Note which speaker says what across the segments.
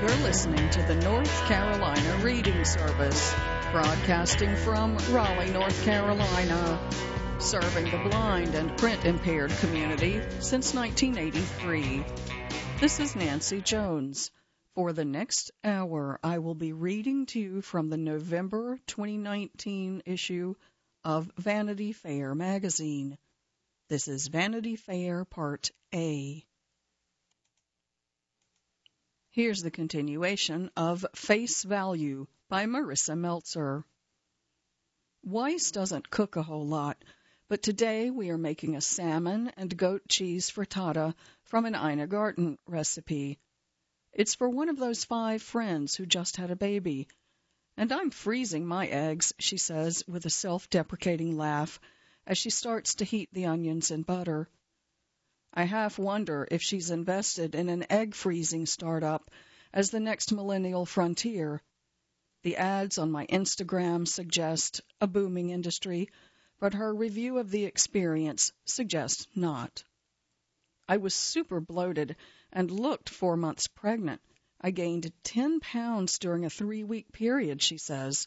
Speaker 1: You're listening to the North Carolina Reading Service, broadcasting from Raleigh, North Carolina, serving the blind and print-impaired community since 1983. This is Nancy Jones. For the next hour, I will be reading to you from the November 2019 issue of Vanity Fair magazine. This is Vanity Fair Part A. Here's the continuation of Face Value by Marissa Meltzer. Weiss doesn't cook a whole lot, but today we are making a salmon and goat cheese frittata from an Ina Garten recipe. It's for one of those 5 friends who just had a baby. And I'm freezing my eggs, she says with a self-deprecating laugh as she starts to heat the onions in butter. I half wonder if she's invested in an egg-freezing startup as the next millennial frontier. The ads on my Instagram suggest a booming industry, but her review of the experience suggests not. I was super bloated and looked 4 months pregnant. I gained 10 pounds during a 3-week period, she says.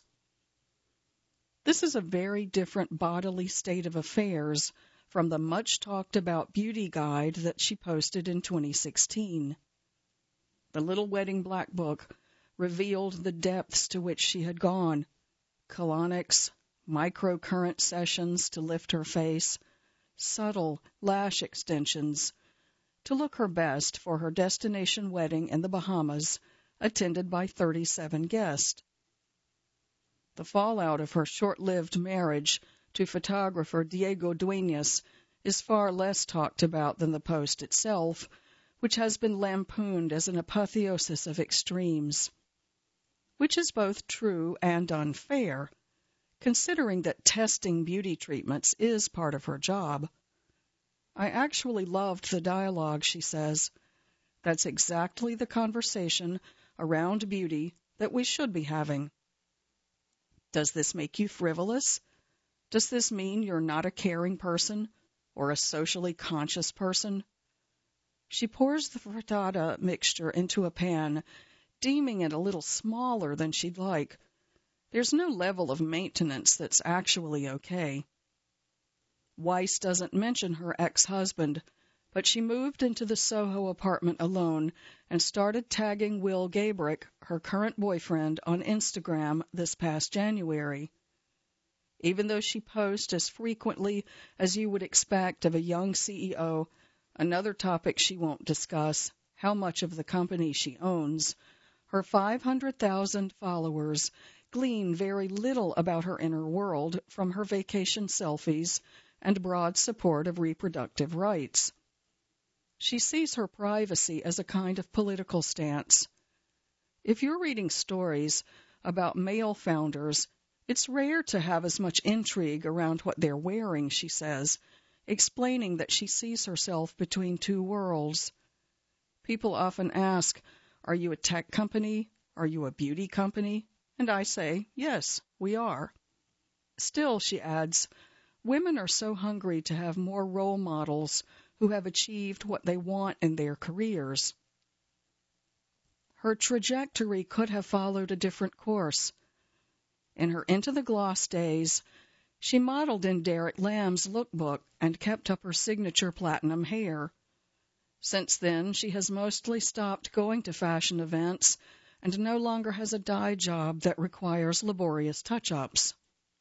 Speaker 1: This is a very different bodily state of affairs from the much-talked-about beauty guide that she posted in 2016. The little wedding black book revealed the depths to which she had gone: colonics, microcurrent sessions to lift her face, subtle lash extensions, to look her best for her destination wedding in the Bahamas, attended by 37 guests. The fallout of her short-lived marriage to photographer Diego Duenas is far less talked about than the post itself, which has been lampooned as an apotheosis of extremes. Which is both true and unfair, considering that testing beauty treatments is part of her job. I actually loved the dialogue, she says. That's exactly the conversation around beauty that we should be having. Does this make you frivolous? Does this mean you're not a caring person or a socially conscious person? She pours the frittata mixture into a pan, deeming it a little smaller than she'd like. There's no level of maintenance that's actually okay. Weiss doesn't mention her ex-husband, but she moved into the Soho apartment alone and started tagging Will Gabrick, her current boyfriend, on Instagram this past January. Even though she posts as frequently as you would expect of a young CEO, another topic she won't discuss, how much of the company she owns, her 500,000 followers glean very little about her inner world from her vacation selfies and broad support of reproductive rights. She sees her privacy as a kind of political stance. If you're reading stories about male founders, it's rare to have as much intrigue around what they're wearing, she says, explaining that she sees herself between 2 worlds. People often ask, are you a tech company? Are you a beauty company? And I say, yes, we are. Still, she adds, women are so hungry to have more role models who have achieved what they want in their careers. Her trajectory could have followed a different course. In her Into the Gloss days, she modeled in Derek Lamb's lookbook and kept up her signature platinum hair. Since then, she has mostly stopped going to fashion events and no longer has a dye job that requires laborious touch-ups.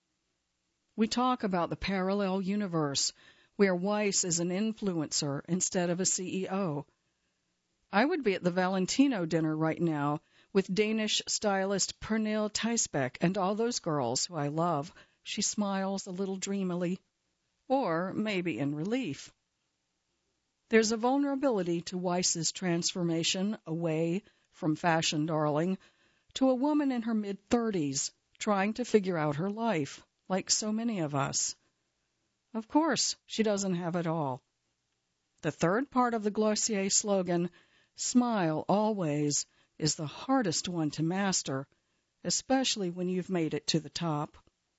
Speaker 1: We talk about the parallel universe where Weiss is an influencer instead of a CEO. I would be at the Valentino dinner right now with Danish stylist Pernille Theisbeck and all those girls who I love. She smiles a little dreamily, or maybe in relief. There's a vulnerability to Weiss's transformation away from fashion darling to a woman in her mid-30s trying to figure out her life, like so many of us. Of course, she doesn't have it all. The third part of the Glossier slogan, "Smile always," is the hardest one to master, especially when you've made it to the top.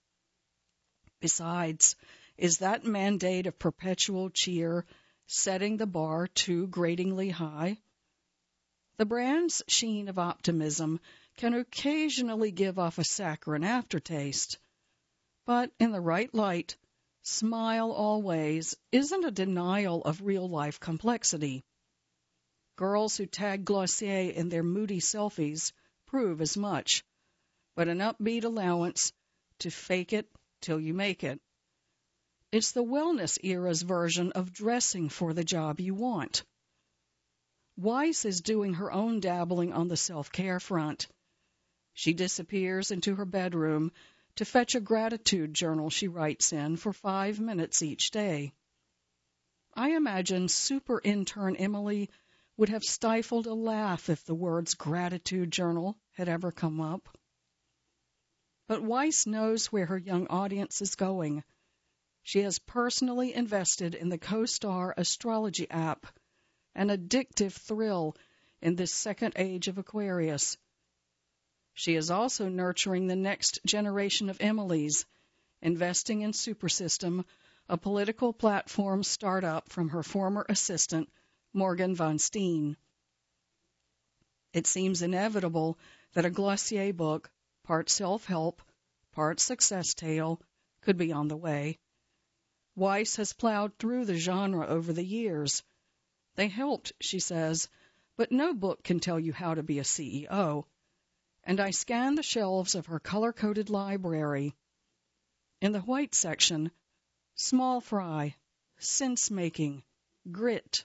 Speaker 1: Besides, is that mandate of perpetual cheer setting the bar too gratingly high? The brand's sheen of optimism can occasionally give off a saccharine aftertaste. But in the right light, smile always isn't a denial of real-life complexity. Girls who tag Glossier in their moody selfies prove as much, but an upbeat allowance to fake it till you make it. It's the wellness era's version of dressing for the job you want. Weiss is doing her own dabbling on the self-care front. She disappears into her bedroom to fetch a gratitude journal she writes in for 5 minutes each day. I imagine super intern Emily would have stifled a laugh if the words gratitude journal had ever come up. But Weiss knows where her young audience is going. She has personally invested in the CoStar astrology app, an addictive thrill in this second age of Aquarius. She is also nurturing the next generation of Emilys, investing in Supersystem, a political platform startup from her former assistant, Morgan von Steen. It seems inevitable that a Glossier book, part self-help, part success tale, could be on the way. Weiss has plowed through the genre over the years. They helped, she says, but no book can tell you how to be a CEO. And I scan the shelves of her color-coded library. In the white section, small fry, sense-making, grit.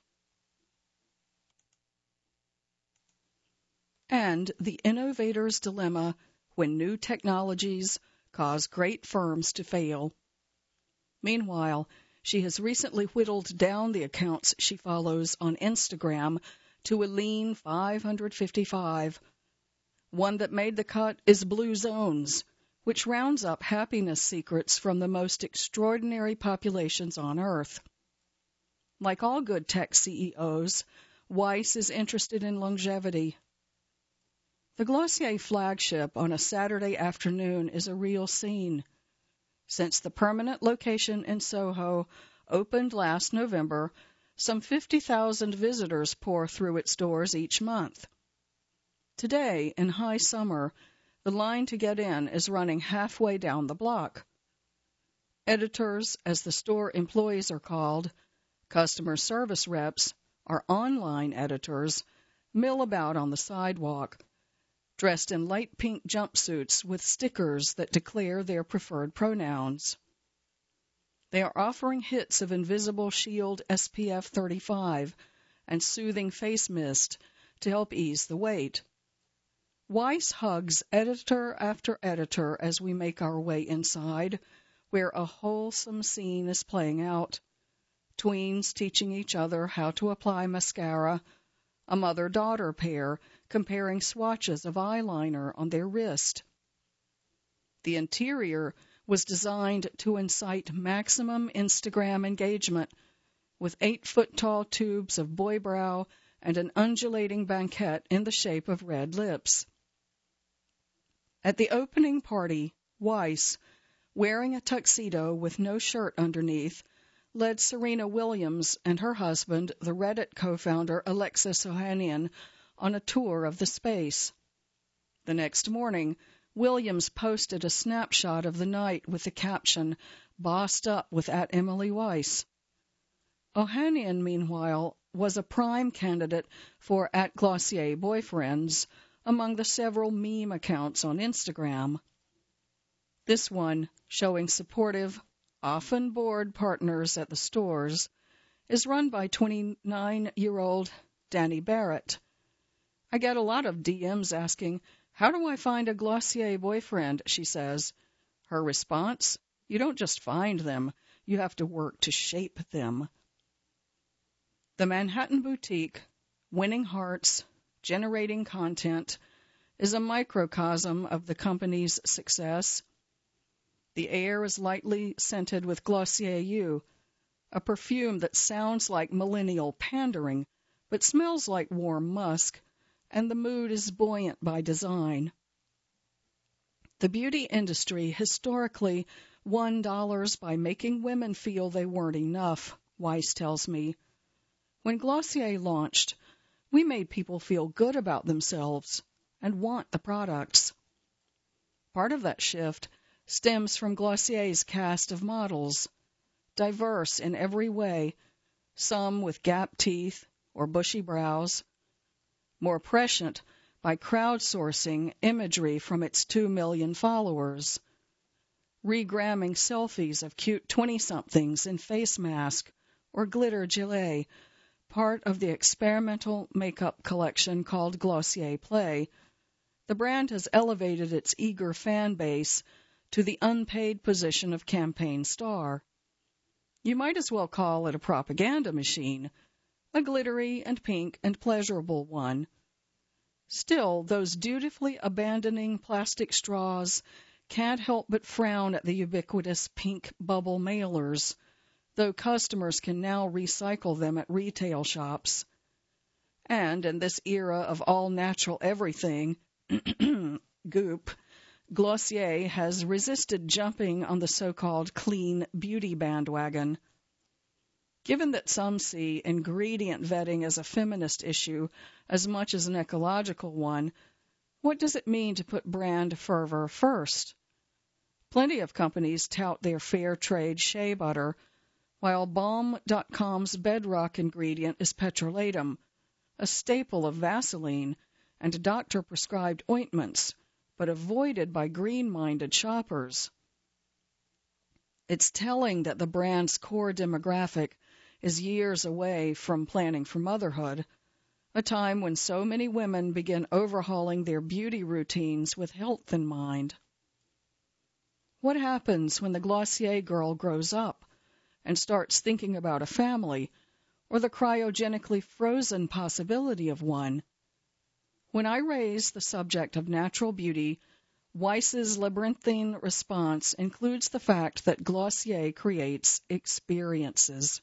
Speaker 1: And the innovator's dilemma when new technologies cause great firms to fail. Meanwhile, she has recently whittled down the accounts she follows on Instagram to a lean 555. One that made the cut is Blue Zones, which rounds up happiness secrets from the most extraordinary populations on Earth. Like all good tech CEOs, Weiss is interested in longevity. The Glossier flagship on a Saturday afternoon is a real scene. Since the permanent location in Soho opened last November, some 50,000 visitors pour through its doors each month. Today, in high summer, the line to get in is running halfway down the block. Editors, as the store employees are called, customer service reps, or online editors, mill about on the sidewalk, dressed in light pink jumpsuits with stickers that declare their preferred pronouns. They are offering hits of Invisible Shield SPF 35 and soothing face mist to help ease the wait. Weiss hugs editor after editor as we make our way inside, where a wholesome scene is playing out. Tweens teaching each other how to apply mascara, a mother-daughter pair comparing swatches of eyeliner on their wrist. The interior was designed to incite maximum Instagram engagement, with 8-foot-tall tubes of boy brow and an undulating banquette in the shape of red lips. At the opening party, Weiss, wearing a tuxedo with no shirt underneath, led Serena Williams and her husband, the Reddit co-founder Alexis Ohanian, on a tour of the space. The next morning, Williams posted a snapshot of the night with the caption, "Bossed up with @Emily Weiss." Ohanian, meanwhile, was a prime candidate for @Glossier boyfriends among the several meme accounts on Instagram. This one, showing supportive, often bored partners at the stores, is run by 29-year-old Danny Barrett. I get a lot of DMs asking, "How do I find a Glossier boyfriend?" she says. Her response, "You don't just find them, you have to work to shape them." The Manhattan boutique, winning hearts, generating content, is a microcosm of the company's success. The air is lightly scented with Glossier Eau, a perfume that sounds like millennial pandering, but smells like warm musk, and the mood is buoyant by design. The beauty industry historically won dollars by making women feel they weren't enough, Weiss tells me. When Glossier launched, We made people feel good about themselves and want the products. Part of that shift stems from Glossier's cast of models, diverse in every way, some with gap teeth or bushy brows, more prescient by crowdsourcing imagery from its 2 million followers, regramming selfies of cute 20-somethings in face mask or glitter gilet, part of the experimental makeup collection called Glossier Play. The brand has elevated its eager fan base to the unpaid position of campaign star. You might as well call it a propaganda machine, a glittery and pink and pleasurable one. Still, those dutifully abandoning plastic straws can't help but frown at the ubiquitous pink bubble mailers, though customers can now recycle them at retail shops. And in this era of all-natural everything, goop, Glossier has resisted jumping on the so-called clean beauty bandwagon. Given that some see ingredient vetting as a feminist issue as much as an ecological one, what does it mean to put brand fervor first? Plenty of companies tout their fair trade shea butter, while Balm.com's bedrock ingredient is petrolatum, a staple of Vaseline and doctor-prescribed ointments, but avoided by green-minded shoppers. It's telling that the brand's core demographic is years away from planning for motherhood, a time when so many women begin overhauling their beauty routines with health in mind. What happens when the Glossier girl grows up and starts thinking about a family, or the cryogenically frozen possibility of one? When I raise the subject of natural beauty, Weiss's labyrinthine response includes the fact that Glossier creates experiences.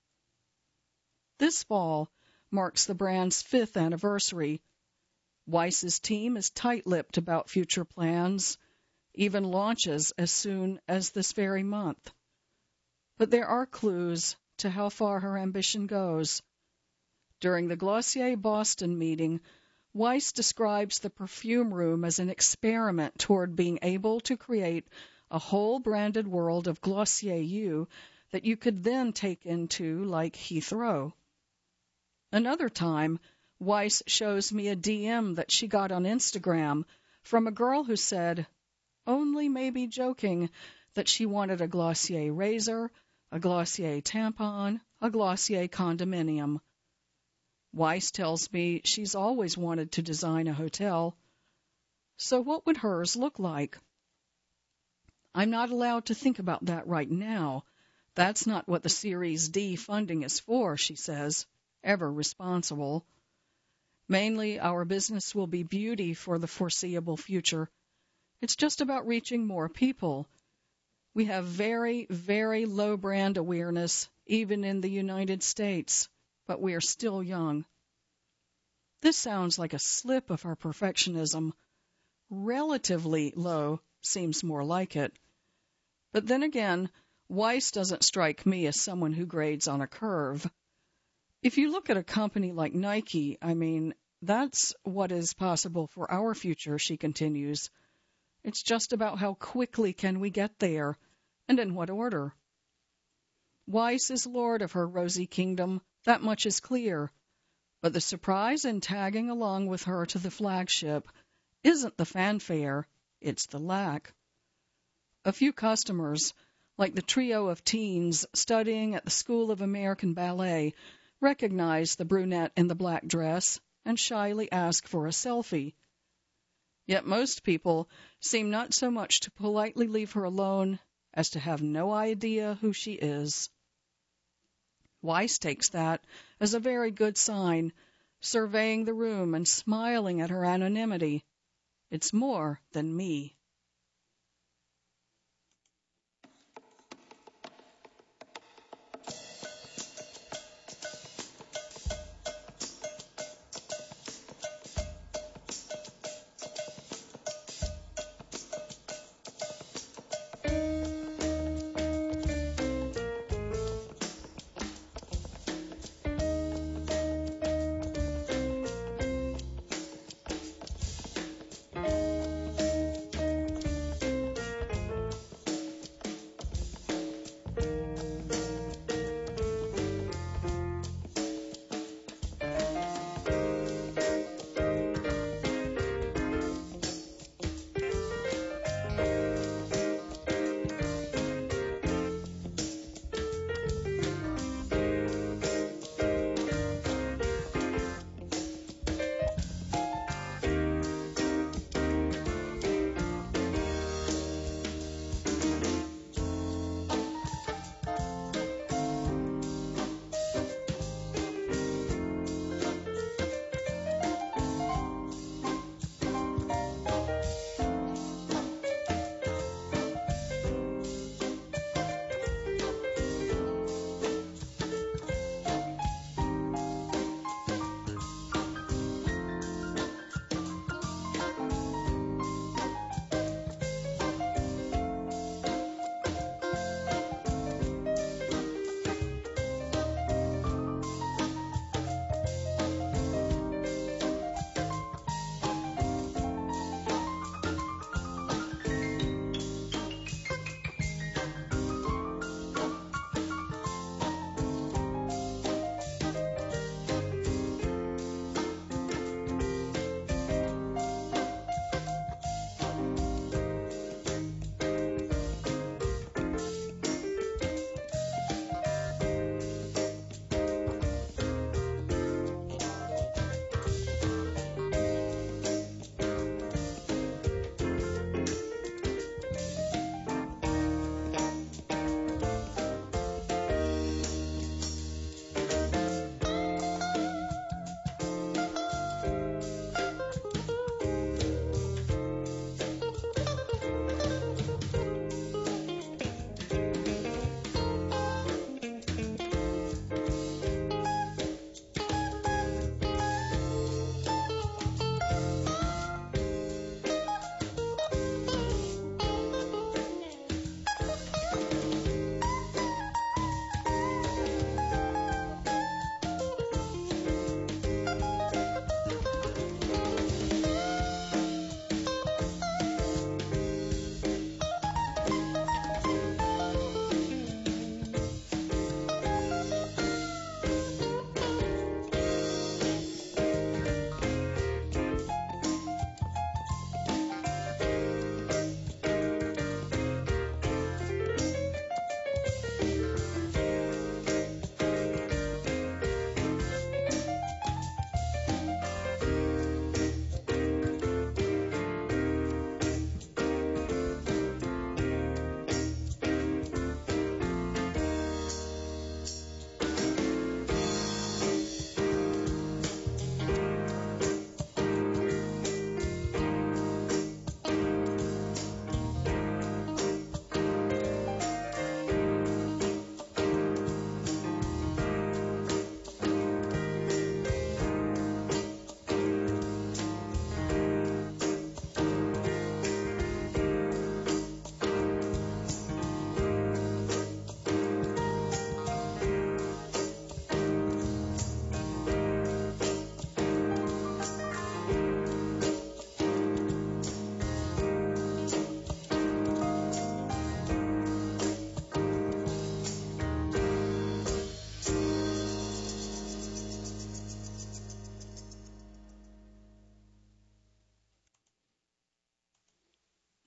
Speaker 1: This fall marks the brand's 5th anniversary. Weiss's team is tight-lipped about future plans, even launches as soon as this very month. But there are clues to how far her ambition goes. During the Glossier Boston meeting, Weiss describes the perfume room as an experiment toward being able to create a whole branded world of Glossier You that you could then take into like Heathrow. Another time, Weiss shows me a DM that she got on Instagram from a girl who said, only maybe joking, that she wanted a Glossier razor, a Glossier tampon, a Glossier condominium. Weiss tells me she's always wanted to design a hotel. So what would hers look like? I'm not allowed to think about that right now. That's not what the Series D funding is for, she says, ever responsible. Mainly, our business will be beauty for the foreseeable future. It's just about reaching more people. We have very, very low brand awareness, even in the United States, but we are still young. This sounds like a slip of our perfectionism. Relatively low seems more like it. But then again, Weiss doesn't strike me as someone who grades on a curve. If you look at a company like Nike, that's what is possible for our future, she continues. It's just about how quickly can we get there, and in what order. Weiss is lord of her rosy kingdom, that much is clear. But the surprise in tagging along with her to the flagship isn't the fanfare, it's the lack. A few customers, like the trio of teens studying at the School of American Ballet, recognize the brunette in the black dress and shyly ask for a selfie. Yet most people seem not so much to politely leave her alone as to have no idea who she is. Weiss takes that as a very good sign, surveying the room and smiling at her anonymity. It's more than me.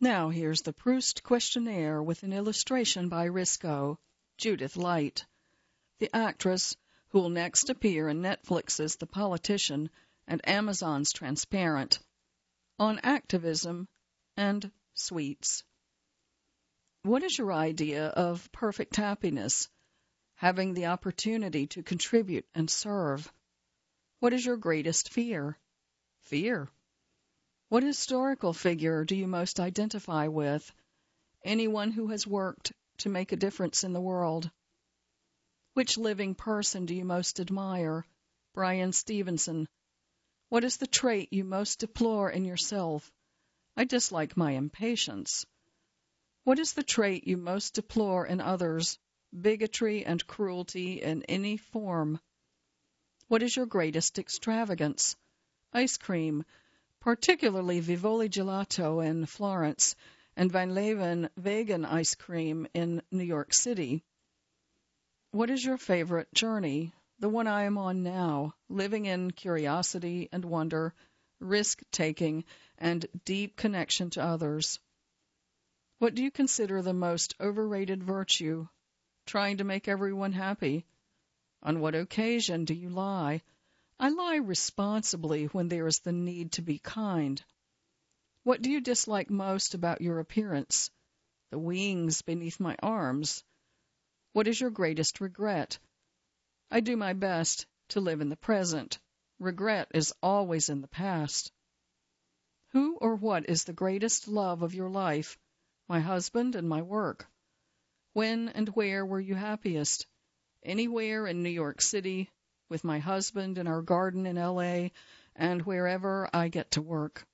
Speaker 1: Now here's the Proust questionnaire with an illustration by Risco, Judith Light, the actress who will next appear in Netflix's The Politician and Amazon's Transparent, on activism and sweets. What is your idea of perfect happiness? Having the opportunity to contribute and serve. What is your greatest fear? Fear. What historical figure do you most identify with? Anyone who has worked to make a difference in the world. Which living person do you most admire? Brian Stevenson. What is the trait you most deplore in yourself? I dislike my impatience. What is the trait you most deplore in others? Bigotry and cruelty in any form. What is your greatest extravagance? Ice cream, particularly Vivoli Gelato in Florence and Van Leeuwen vegan ice cream in New York City. What is your favorite journey? The one I am on now, living in curiosity and wonder, risk-taking, and deep connection to others. What do you consider the most overrated virtue? Trying to make everyone happy. On what occasion do you lie? I lie responsibly when there is the need to be kind. What do you dislike most about your appearance? The wings beneath my arms. What is your greatest regret? I do my best to live in the present. Regret is always in the past. Who or what is the greatest love of your life? My husband and my work. When and where were you happiest? Anywhere in New York City, with my husband in our garden in L.A., and wherever I get to work.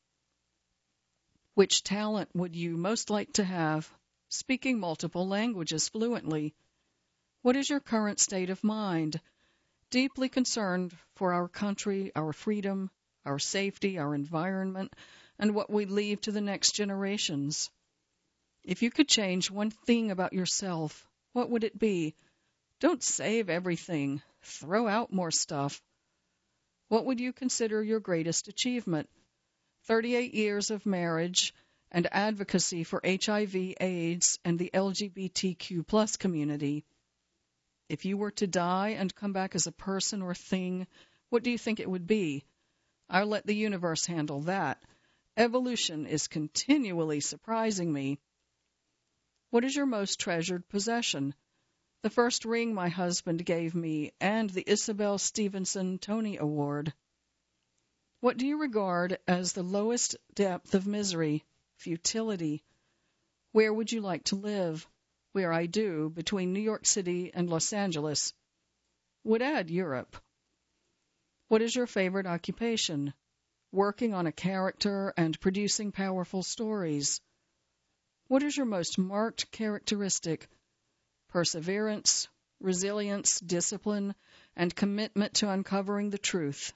Speaker 1: Which talent would you most like to have? Speaking multiple languages fluently. What is your current state of mind? Deeply concerned for our country, our freedom, our safety, our environment, and what we leave to the next generations. If you could change one thing about yourself, what would it be? Don't save everything. Throw out more stuff. What would you consider your greatest achievement? 38 years of marriage and advocacy for HIV, AIDS, and the LGBTQ+ community. If you were to die and come back as a person or thing, what do you think it would be? I'll let the universe handle that. Evolution is continually surprising me. What is your most treasured possession? The first ring my husband gave me and the Isabel Stevenson Tony Award. What do you regard as the lowest depth of misery? Futility. Where would you like to live? Where I do, between New York City and Los Angeles. Would add Europe. What is your favorite occupation? Working on a character and producing powerful stories. What is your most marked characteristic? Perseverance, resilience, discipline, and commitment to uncovering the truth.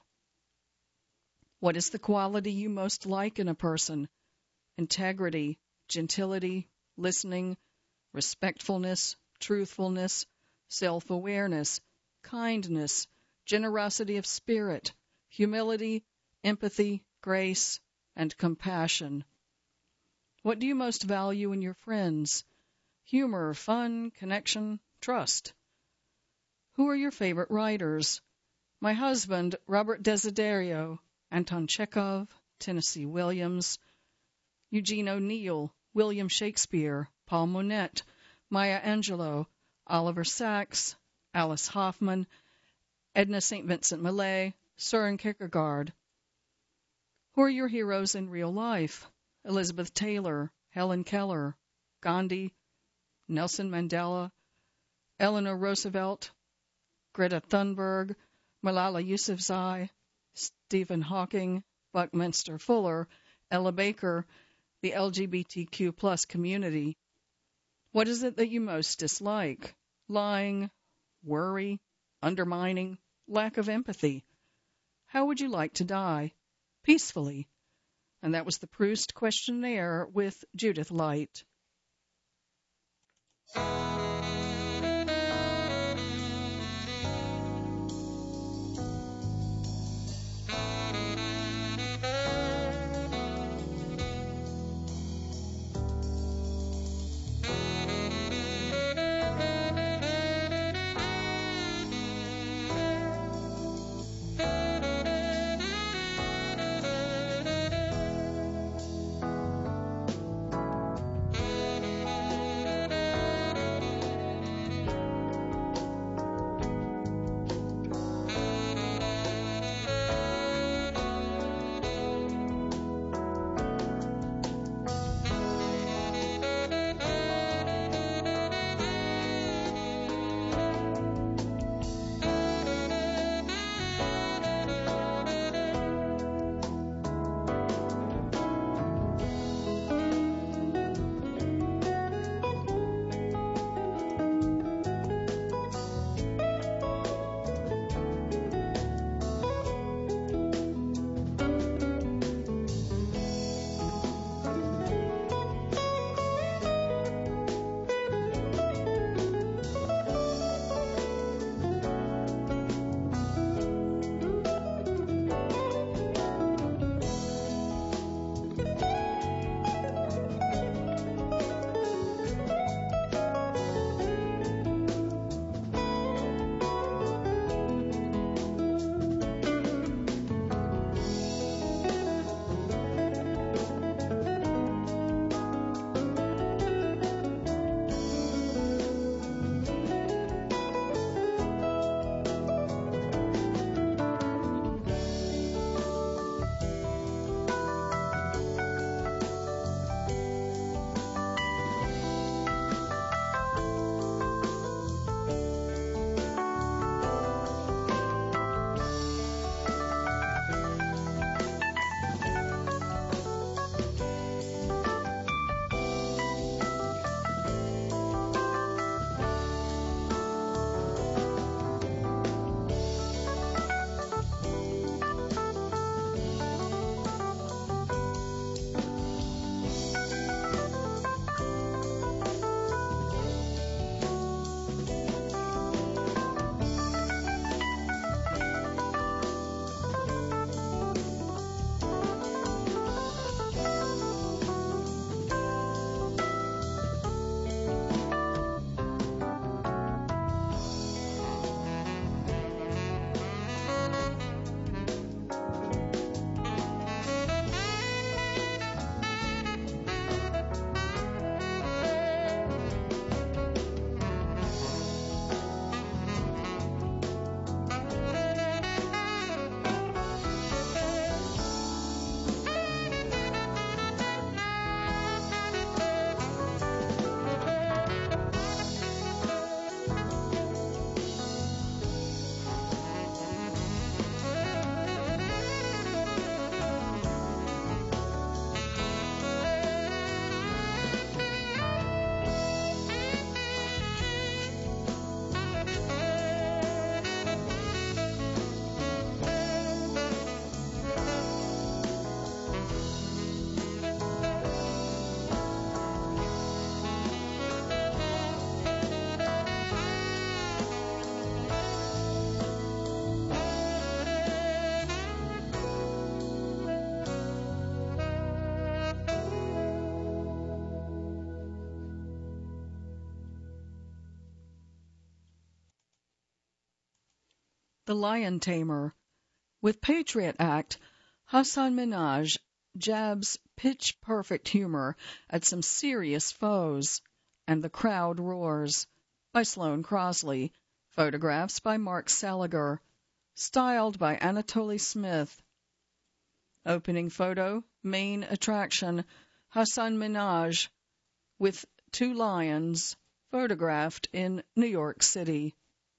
Speaker 1: What is the quality you most like in a person? Integrity, gentility, listening, respectfulness, truthfulness, self-awareness, kindness, generosity of spirit, humility, empathy, grace, and compassion. What do you most value in your friends? Humor, fun, connection, trust. Who are your favorite writers? My husband, Robert Desiderio, Anton Chekhov, Tennessee Williams, Eugene O'Neill, William Shakespeare, Paul Monette, Maya Angelou, Oliver Sacks, Alice Hoffman, Edna St. Vincent Millay, Søren Kierkegaard. Who are your heroes in real life? Elizabeth Taylor, Helen Keller, Gandhi, Nelson Mandela, Eleanor Roosevelt, Greta Thunberg, Malala Yousafzai, Stephen Hawking, Buckminster Fuller, Ella Baker, the LGBTQ+ community. What is it that you most dislike? Lying, worry, undermining, lack of empathy. How would you like to die? Peacefully. And that was the Proust questionnaire with Judith Light. The Lion Tamer. With Patriot Act, Hasan Minhaj jabs pitch-perfect humor at some serious foes, and the crowd roars. By Sloane Crosley. Photographs by Mark Saliger. Styled by Anatoly Smith. Opening photo, main attraction, Hasan Minhaj with 2 lions, photographed in New York City.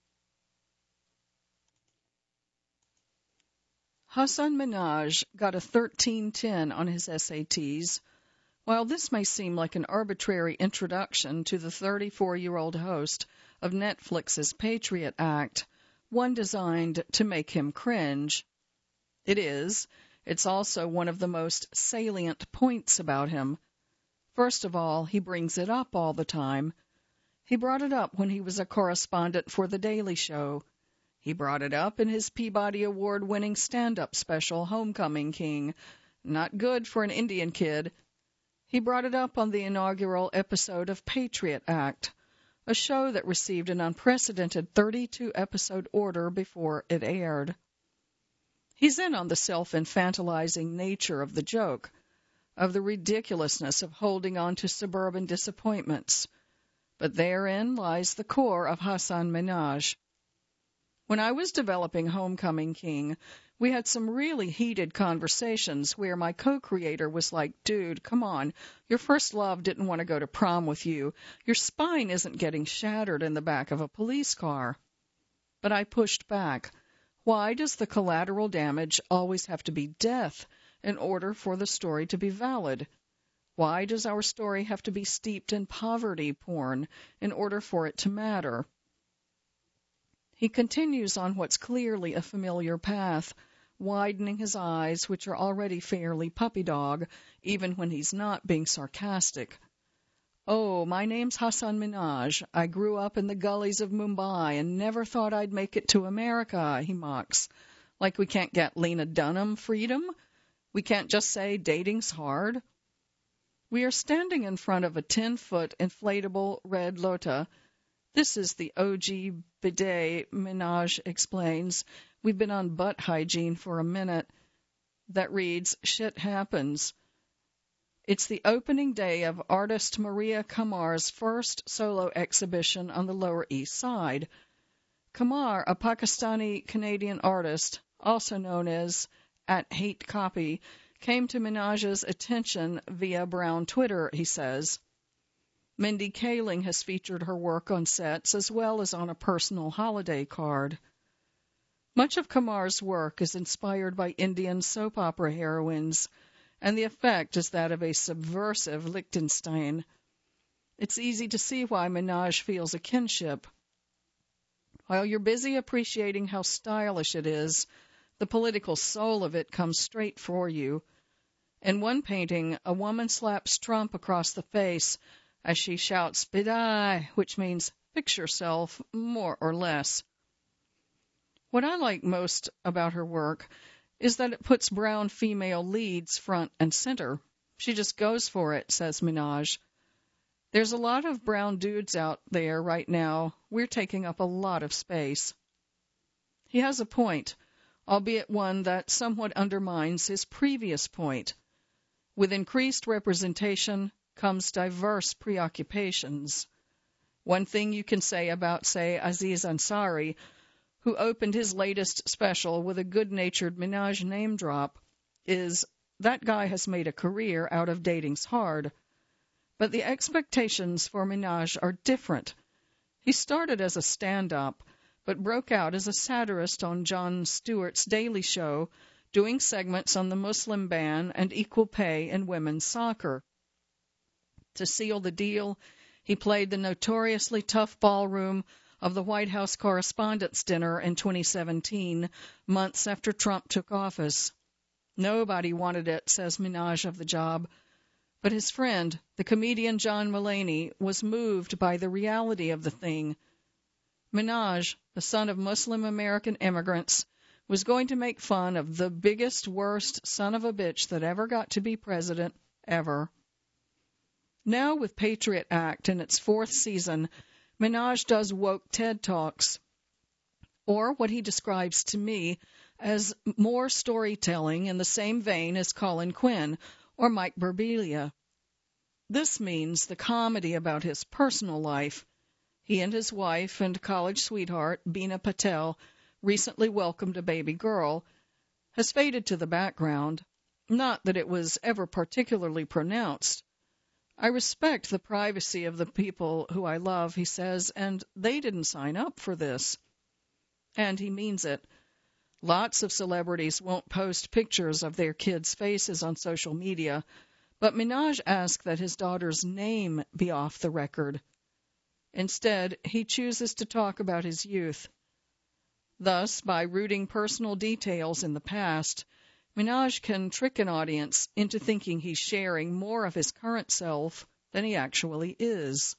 Speaker 1: Hasan Minhaj got a 1310 on his SATs. While this may seem like an arbitrary introduction to the 34-year-old host of Netflix's Patriot Act, one designed to make him cringe, it is. It's also one of the most salient points about him. First of all, he brings it up all the time. He brought it up when he was a correspondent for The Daily Show. He brought it up in his Peabody Award-winning stand-up special, Homecoming King. Not good for an Indian kid. He brought it up on the inaugural episode of Patriot Act, a show that received an unprecedented 32-episode order before it aired. He's in on the self-infantilizing nature of the joke, of the ridiculousness of holding on to suburban disappointments. But therein lies the core of Hasan Minhaj. When I was developing Homecoming King, we had some really heated conversations where my co-creator was like, dude, come on, your first love didn't want to go to prom with you. Your spine isn't getting shattered in the back of a police car. But I pushed back. Why does the collateral damage always have to be death in order for the story to be valid? Why does our story have to be steeped in poverty porn in order for it to matter? He continues on what's clearly a familiar path, widening his eyes, which are already fairly puppy dog, even when he's not being sarcastic. Oh, my name's Hasan Minhaj. I grew up in the gullies of Mumbai and never thought I'd make it to America, he mocks. Like we can't get Lena Dunham freedom? We can't just say dating's hard? We are standing in front of a 10-foot inflatable red Lota. This is the OG bidet, Minhaj explains. We've been on butt hygiene for a minute. That reads, shit happens. It's the opening day of artist Maria Kamar's first solo exhibition on the Lower East Side. Kamar, a Pakistani-Canadian artist, also known as @HateCopy, came to Minhaj's attention via Brown Twitter, he says. Mindy Kaling has featured her work on sets as well as on a personal holiday card. Much of Kamar's work is inspired by Indian soap opera heroines, and the effect is that of a subversive Lichtenstein. It's easy to see why Minhaj feels a kinship. While you're busy appreciating how stylish it is, the political soul of it comes straight for you. In one painting, a woman slaps Trump across the face as she shouts, "Bidai," which means fix yourself, more or less. What I like most about her work is that it puts brown female leads front and center. She just goes for it, says Minhaj. There's a lot of brown dudes out there right now. We're taking up a lot of space. He has a point, albeit one that somewhat undermines his previous point. With increased representation comes diverse preoccupations. One thing you can say about, say, Aziz Ansari, who opened his latest special with a good-natured Minhaj name drop, is that guy has made a career out of dating's hard. But the expectations for Minhaj are different. He started as a stand-up, but broke out as a satirist on Jon Stewart's Daily Show, doing segments on the Muslim ban and equal pay in women's soccer. To seal the deal, he played the notoriously tough ballroom of the White House Correspondents' Dinner in 2017, months after Trump took office. Nobody wanted it, says Minhaj of the job. But his friend, the comedian John Mulaney, was moved by the reality of the thing. Minhaj, the son of Muslim American immigrants, was going to make fun of the biggest, worst son of a bitch that ever got to be president, ever. Now with Patriot Act in its 4th season, Minhaj does woke TED Talks. or what he describes to me as more storytelling in the same vein as Colin Quinn or Mike Birbiglia. This means the comedy about his personal life. He and his wife and college sweetheart, Beena Patel, recently welcomed a baby girl, has faded to the background. Not that it was ever particularly pronounced. I respect the privacy of the people who I love, he says, and they didn't sign up for this. And he means it. Lots of celebrities won't post pictures of their kids' faces on social media, but Minaj asked that his daughter's name be off the record. Instead, he chooses to talk about his youth. Thus, by rooting personal details in the past, Minaj can trick an audience into thinking he's sharing more of his current self than he actually is.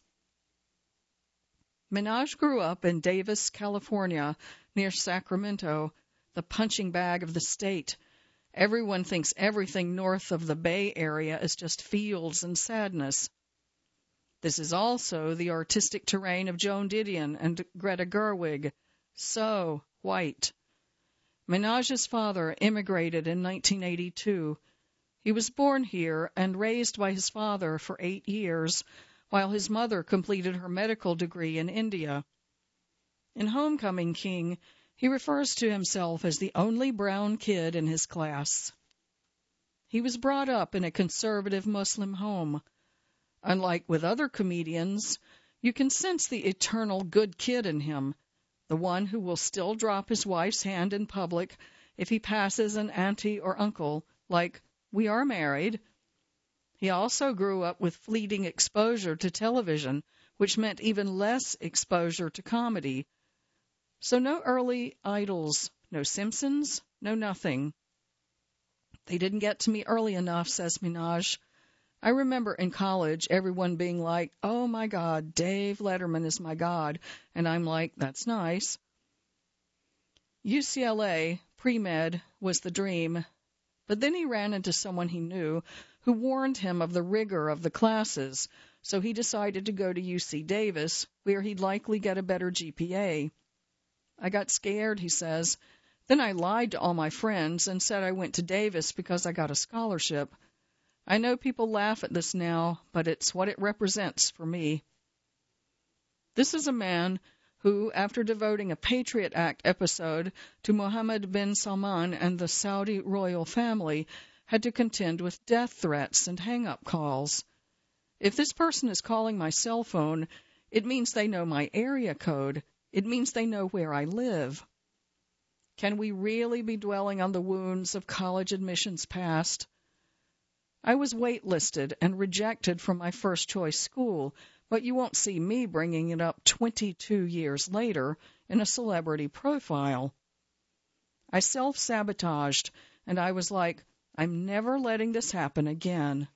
Speaker 1: Minaj grew up in Davis, California, near Sacramento, the punching bag of the state. Everyone thinks everything north of the Bay Area is just fields and sadness. This is also the artistic terrain of Joan Didion and Greta Gerwig. So white. Minaj's father immigrated in 1982. He was born here and raised by his father for 8 years, while his mother completed her medical degree in India. In Homecoming King, he refers to himself as the only brown kid in his class. He was brought up in a conservative Muslim home. Unlike with other comedians, you can sense the eternal good kid in him, the one who will still drop his wife's hand in public if he passes an auntie or uncle, like, "We are married." He also grew up with fleeting exposure to television, which meant even less exposure to comedy. So no early idols, no Simpsons, no nothing. They didn't get to me early enough, says Minaj. I remember in college everyone being like, "Oh my God, Dave Letterman is my God." And I'm like, "That's nice." UCLA, pre-med, was the dream. But then he ran into someone he knew who warned him of the rigor of the classes, so he decided to go to UC Davis, where he'd likely get a better GPA. I got scared, he says. Then I lied to all my friends and said I went to Davis because I got a scholarship. I know people laugh at this now, but it's what it represents for me. This is a man who, after devoting a Patriot Act episode to Mohammed bin Salman and the Saudi royal family, had to contend with death threats and hang-up calls. If this person is calling my cell phone, it means they know my area code. It means they know where I live. Can we really be dwelling on the wounds of college admissions past? I was waitlisted and rejected from my first-choice school, but you won't see me bringing it up 22 years later in a celebrity profile. I self-sabotaged, and I was like, I'm never letting this happen again.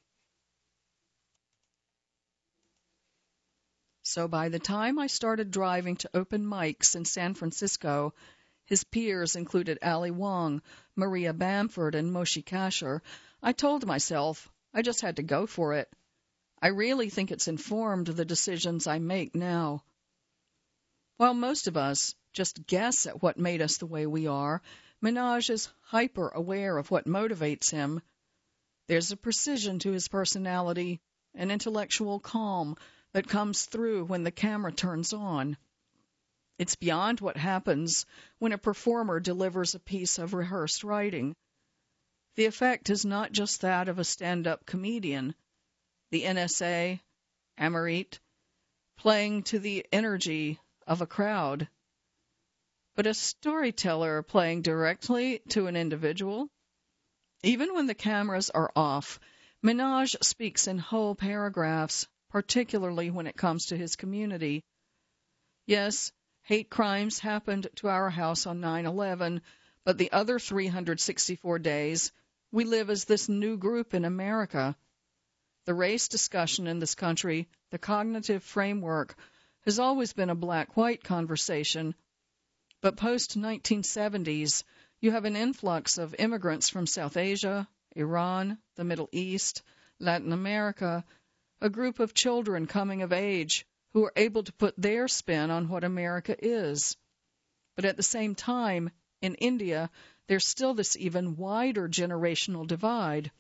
Speaker 1: So by the time I started driving to open mics in San Francisco, his peers included Ali Wong, Maria Bamford, and Moshe Kasher, I told myself I just had to go for it. I really think it's informed the decisions I make now. While most of us just guess at what made us the way we are, Minaj is hyper-aware of what motivates him. There's a precision to his personality, an intellectual calm that comes through when the camera turns on. It's beyond what happens when a performer delivers a piece of rehearsed writing. The effect is not just that of a stand-up comedian, the NSA, Amerite, playing to the energy of a crowd, but a storyteller playing directly to an individual. Even when the cameras are off, Minaj speaks in whole paragraphs, particularly when it comes to his community. Yes, hate crimes happened to our house on 9/11, but the other 364 days, we live as this new group in America. The race discussion in this country, the cognitive framework, has always been a black-white conversation. But post-1970s, you have an influx of immigrants from South Asia, Iran, the Middle East, Latin America, a group of children coming of age who are able to put their spin on what America is. But at the same time, in India, there's still this even wider generational divide.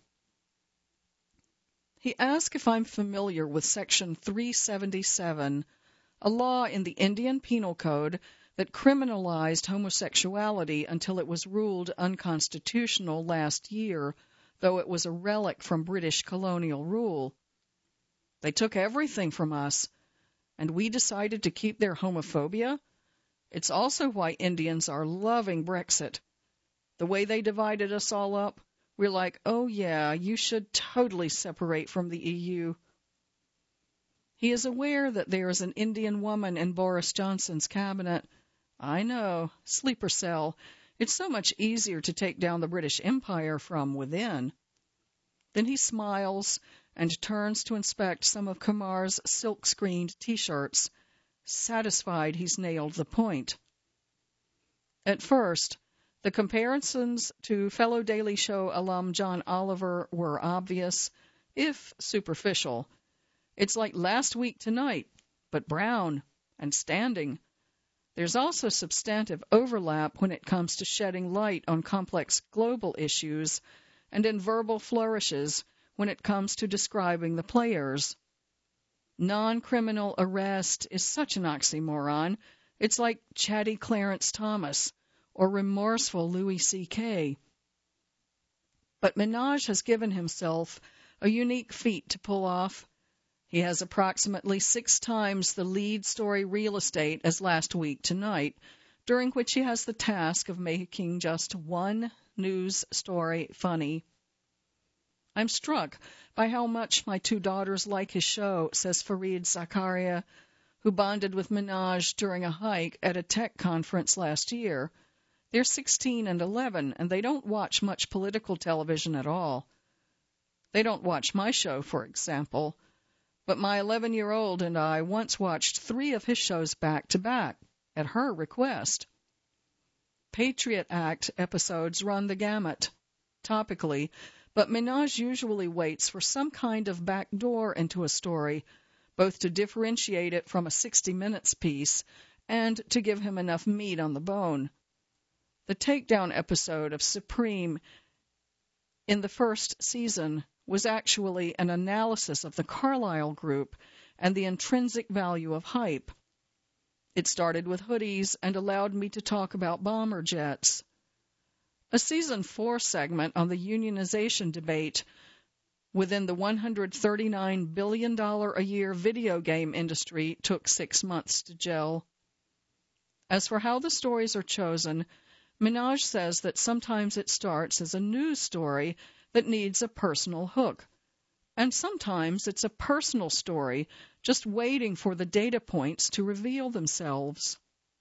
Speaker 1: He asked if I'm familiar with Section 377, a law in the Indian Penal Code that criminalized homosexuality until it was ruled unconstitutional last year, though it was a relic from British colonial rule. They took everything from us, and we decided to keep their homophobia? It's also why Indians are loving Brexit. The way they divided us all up, we're like, oh yeah, you should totally separate from the EU. He is aware that there is an Indian woman in Boris Johnson's cabinet. I know, sleeper cell. It's so much easier to take down the British Empire from within. Then he smiles and turns to inspect some of Kumar's silk-screened T-shirts, satisfied he's nailed the point. At first, the comparisons to fellow Daily Show alum John Oliver were obvious, if superficial. It's like Last Week Tonight, but brown and standing. There's also substantive overlap when it comes to shedding light on complex global issues and in verbal flourishes when it comes to describing the players. Non-criminal arrest is such an oxymoron. It's like chatty Clarence Thomas or remorseful Louis C.K. But Minhaj has given himself a unique feat to pull off. He has approximately 6 times the lead story real estate as Last Week Tonight, during which he has the task of making just one news story funny. I'm struck by how much my 2 daughters like his show, says Fareed Zakaria, who bonded with Minhaj during a hike at a tech conference last year. They're 16 and 11, and they don't watch much political television at all. They don't watch my show, for example, but my 11-year-old and I once watched 3 of his shows back-to-back, at her request. Patriot Act episodes run the gamut, topically, but Minhaj usually waits for some kind of back door into a story, both to differentiate it from a 60 Minutes piece and to give him enough meat on the bone. The takedown episode of Supreme in the first season was actually an analysis of the Carlyle Group and the intrinsic value of hype. It started with hoodies and allowed me to talk about bomber jets. A Season 4 segment on the unionization debate within the $139 billion a year video game industry took 6 months to gel. As for how the stories are chosen, Minhaj says that sometimes it starts as a news story that needs a personal hook, and sometimes it's a personal story just waiting for the data points to reveal themselves.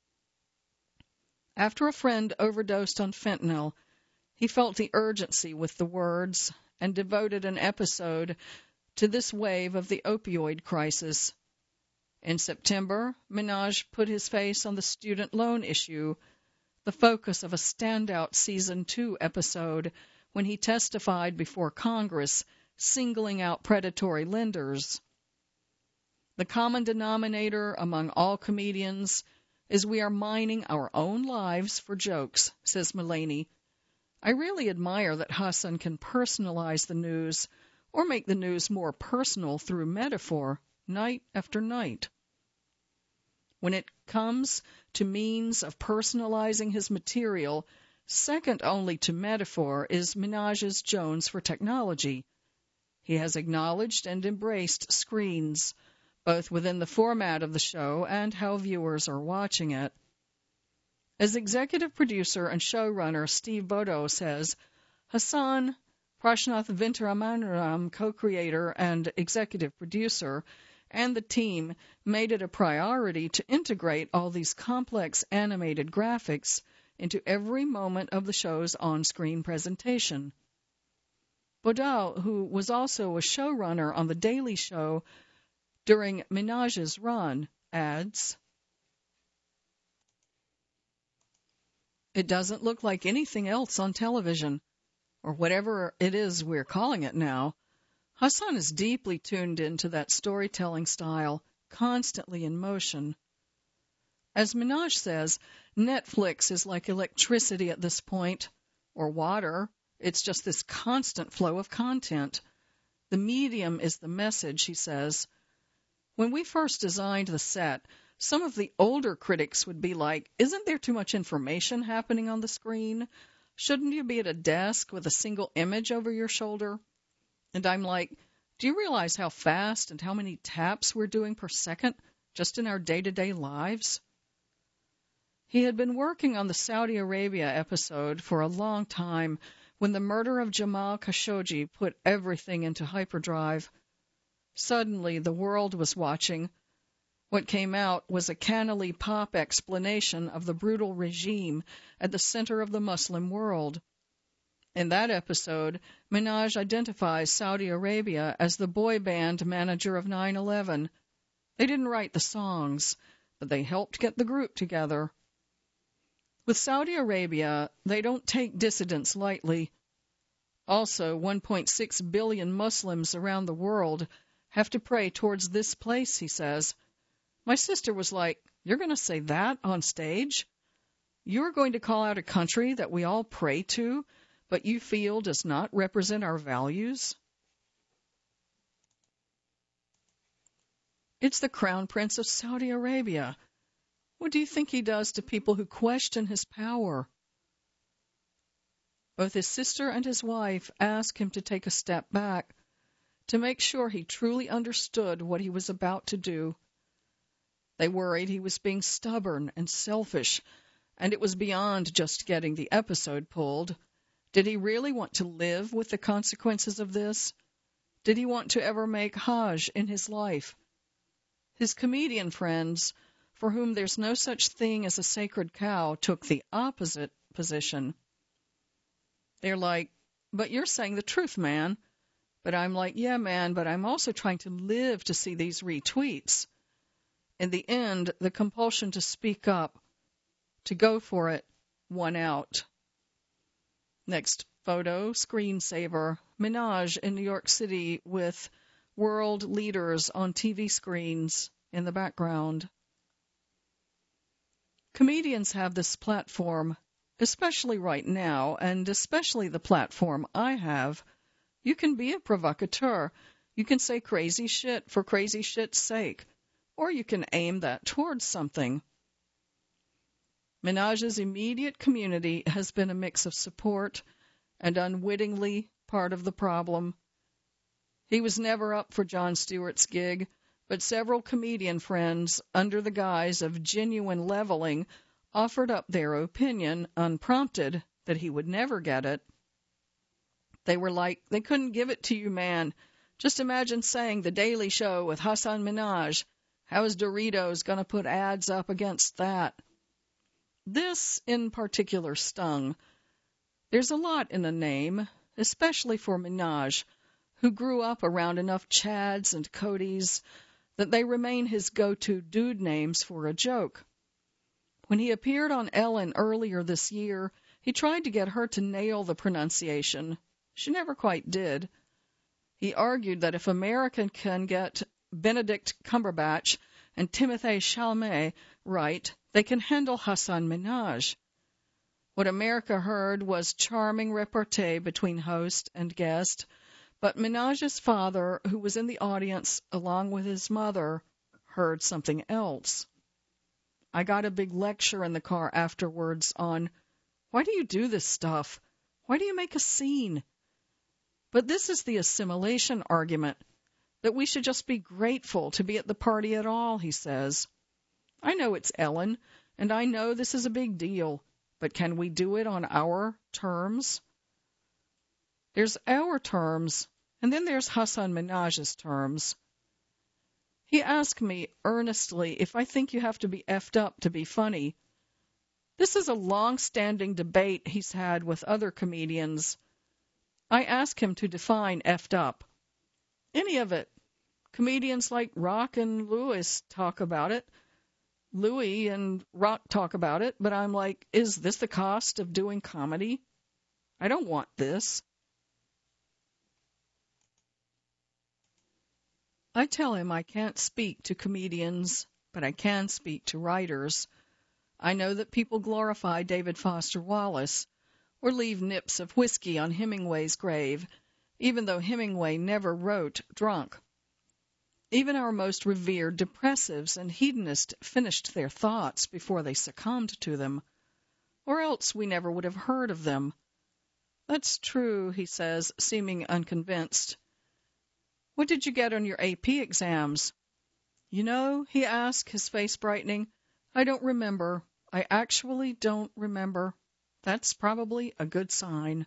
Speaker 1: After a friend overdosed on fentanyl, he felt the urgency with the words and devoted an episode to this wave of the opioid crisis. In September, Minhaj put his face on the student loan issue, the focus of a standout Season 2 episode when he testified before Congress, singling out predatory lenders. The common denominator among all comedians is we are mining our own lives for jokes, says Mulaney. I really admire that Hassan can personalize the news or make the news more personal through metaphor, night after night. When it comes to means of personalizing his material, second only to metaphor is Minhaj's Jones for technology. He has acknowledged and embraced screens, both within the format of the show and how viewers are watching it. As executive producer and showrunner Steve Bodo says, Hassan, Prashnath Vintaramanaram, co-creator and executive producer, and the team made it a priority to integrate all these complex animated graphics into every moment of the show's on-screen presentation. Bodo, who was also a showrunner on The Daily Show during Minhaj's run, adds, "It doesn't look like anything else on television, or whatever it is we're calling it now. Hassan is deeply tuned into that storytelling style, constantly in motion. As Minaj says, Netflix is like electricity at this point, or water. It's just this constant flow of content. The medium is the message, he says. When we first designed the set, some of the older critics would be like, isn't there too much information happening on the screen? Shouldn't you be at a desk with a single image over your shoulder? And I'm like, do you realize how fast and how many taps we're doing per second just in our day-to-day lives? He had been working on the Saudi Arabia episode for a long time when the murder of Jamal Khashoggi put everything into hyperdrive. Suddenly, the world was watching. What came out was a cannily pop explanation of the brutal regime at the center of the Muslim world. In that episode, Minaj identifies Saudi Arabia as the boy band manager of 9/11. They didn't write the songs, but they helped get the group together. With Saudi Arabia, they don't take dissidents lightly. Also, 1.6 billion Muslims around the world have to pray towards this place, he says. My sister was like, you're going to say that on stage? You're going to call out a country that we all pray to, but you feel does not represent our values? It's the Crown Prince of Saudi Arabia. What do you think he does to people who question his power? Both his sister and his wife asked him to take a step back, to make sure he truly understood what he was about to do. They worried he was being stubborn and selfish, and it was beyond just getting the episode pulled. Did he really want to live with the consequences of this? Did he want to ever make Hajj in his life? His comedian friends, for whom there's no such thing as a sacred cow, took the opposite position. They're like, but you're saying the truth, man. But I'm like, yeah, man, but I'm also trying to live to see these retweets. In the end, the compulsion to speak up, to go for it, won out. Next photo, screensaver, Minaj in New York City with world leaders on TV screens in the background. Comedians have this platform, especially right now, and especially the platform I have. You can be a provocateur. You can say crazy shit for crazy shit's sake, or you can aim that towards something. Minaj's immediate community has been a mix of support and unwittingly part of the problem. He was never up for Jon Stewart's gig, but several comedian friends, under the guise of genuine leveling, offered up their opinion, unprompted, that he would never get it. They were like, they couldn't give it to you, man. Just imagine saying The Daily Show with Hasan Minhaj. How is Doritos going to put ads up against that? This, in particular, stung. There's a lot in a name, especially for Minaj, who grew up around enough Chads and Codys that they remain his go-to dude names for a joke. When he appeared on Ellen earlier this year, he tried to get her to nail the pronunciation. She never quite did. He argued that if America can get Benedict Cumberbatch and Timothée Chalamet right, they can handle Hasan Minhaj. What America heard was charming repartee between host and guest, but Minaj's father, who was in the audience along with his mother, heard something else. I got a big lecture in the car afterwards on, why do you do this stuff? Why do you make a scene? But this is the assimilation argument, that we should just be grateful to be at the party at all, he says. I know it's Ellen, and I know this is a big deal, but can we do it on our terms? There's our terms, and then there's Hasan Minhaj's terms. He asked me earnestly if I think you have to be effed up to be funny. This is a long-standing debate he's had with other comedians. I ask him to define effed up. Any of it. Comedians like Rock and Lewis talk about it. Louis and Rock talk about it, but I'm like, is this the cost of doing comedy? I don't want this. I tell him I can't speak to comedians, but I can speak to writers. I know that people glorify David Foster Wallace or leave nips of whiskey on Hemingway's grave, even though Hemingway never wrote drunk. Even our most revered depressives and hedonists finished their thoughts before they succumbed to them, or else we never would have heard of them. That's true, he says, seeming unconvinced. What did you get on your AP exams? You know, he asked, his face brightening, I don't remember. I actually don't remember. That's probably a good sign.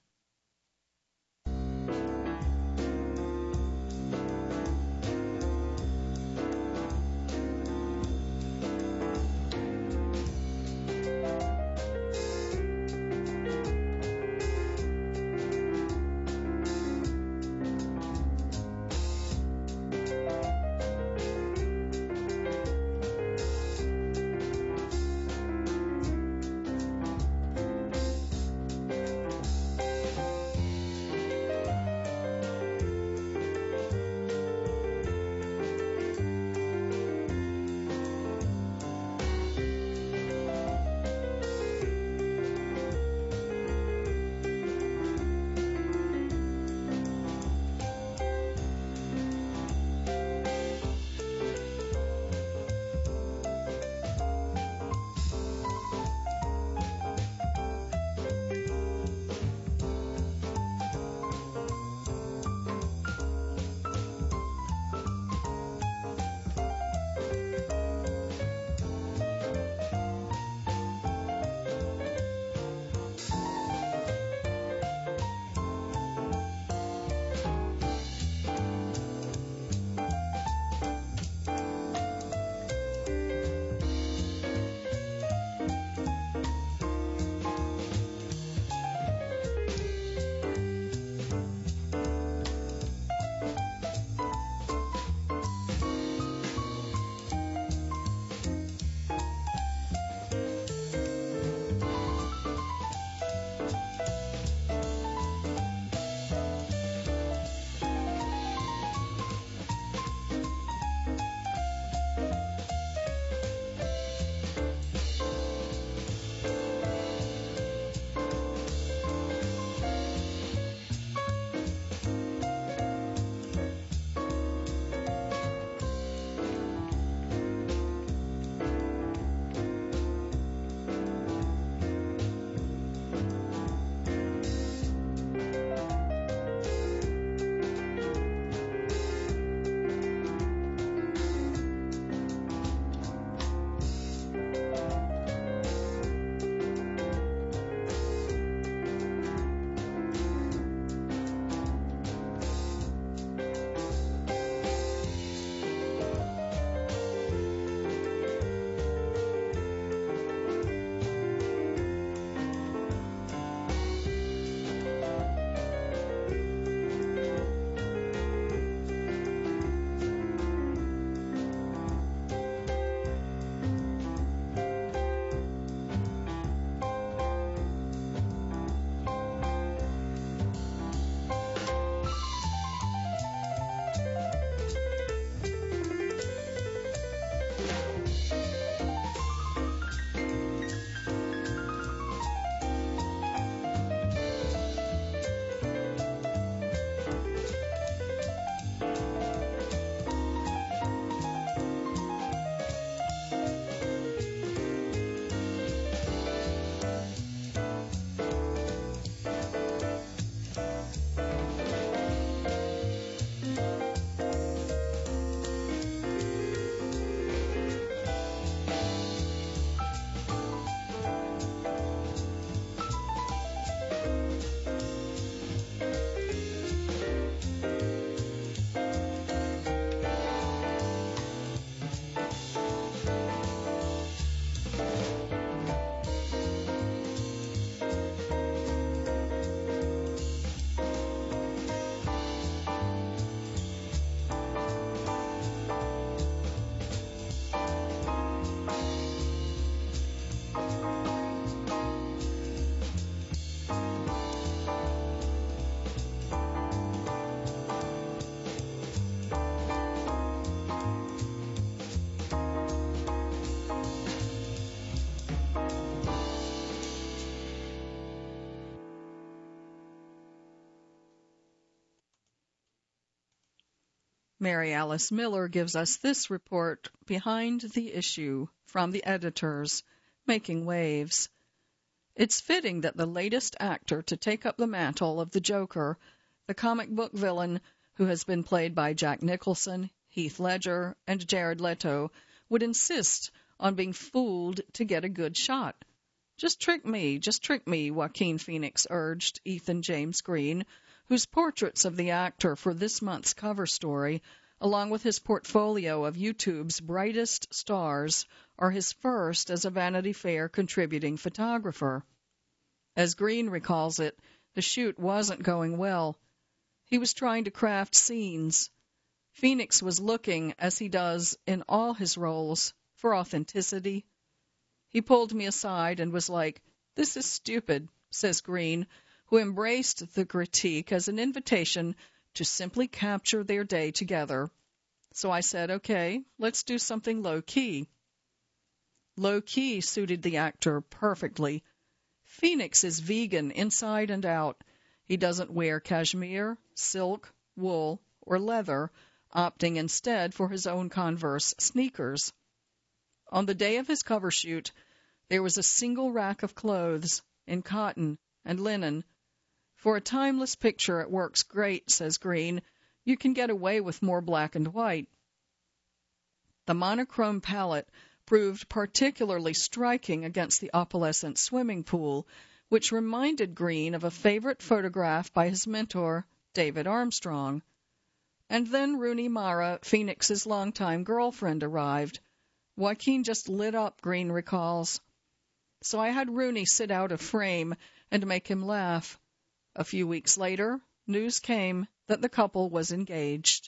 Speaker 1: Mary Alice Miller gives us this report behind the issue from the editors, Making Waves. It's fitting that the latest actor to take up the mantle of the Joker, the comic book villain who has been played by Jack Nicholson, Heath Ledger, and Jared Leto, would insist on being fooled to get a good shot. Just trick me, Joaquin Phoenix urged Ethan James Green, whose portraits of the actor for this month's cover story, along with his portfolio of YouTube's brightest stars, are his first as a Vanity Fair contributing photographer. As Green recalls it, the shoot wasn't going well. He was trying to craft scenes. Phoenix was looking, as he does in all his roles, for authenticity. He pulled me aside and was like, "This is stupid," says Green, who embraced the critique as an invitation to simply capture their day together. So I said, "Okay, let's do something low-key." Low-key suited the actor perfectly. Phoenix is vegan inside and out. He doesn't wear cashmere, silk, wool, or leather, opting instead for his own Converse sneakers. On the day of his cover shoot, there was a single rack of clothes in cotton and linen. For a timeless picture, it works great, says Green. You can get away with more black and white. The monochrome palette proved particularly striking against the opalescent swimming pool, which reminded Green of a favorite photograph by his mentor, David Armstrong. And then Rooney Mara, Phoenix's longtime girlfriend, arrived. Joaquin just lit up, Green recalls. So I had Rooney sit out of frame and make him laugh. A few weeks later, news came that the couple was engaged.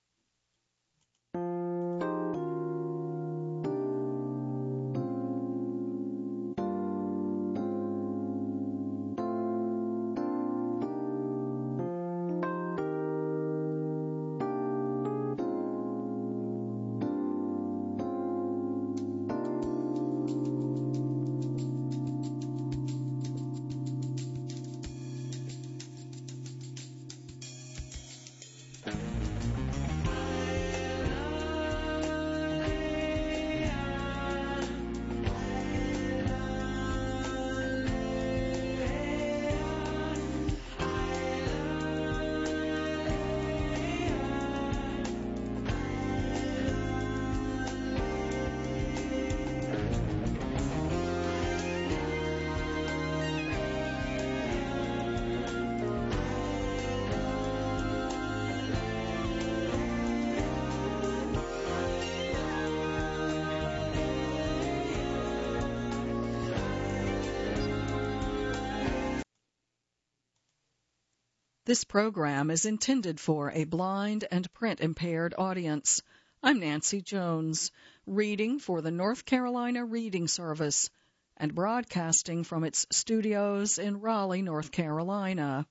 Speaker 1: This program is intended for a blind and print-impaired audience. I'm Nancy Jones, reading for the North Carolina Reading Service and broadcasting from its studios in Raleigh, North Carolina.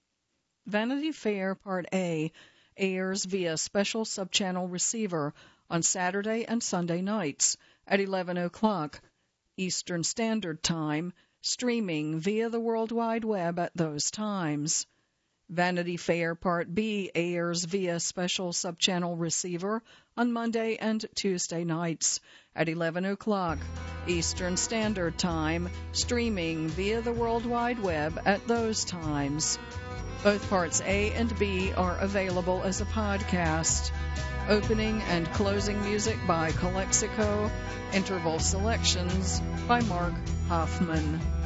Speaker 1: Vanity Fair Part A airs via special subchannel receiver on Saturday and Sunday nights at 11 o'clock Eastern Standard Time, streaming via the World Wide Web at those times. Vanity Fair Part B airs via special subchannel receiver on Monday and Tuesday nights at 11 o'clock Eastern Standard Time, streaming via the World Wide Web at those times. Both Parts A and B are available as a podcast. Opening and closing music by Calexico. Interval selections by Mark Hoffman.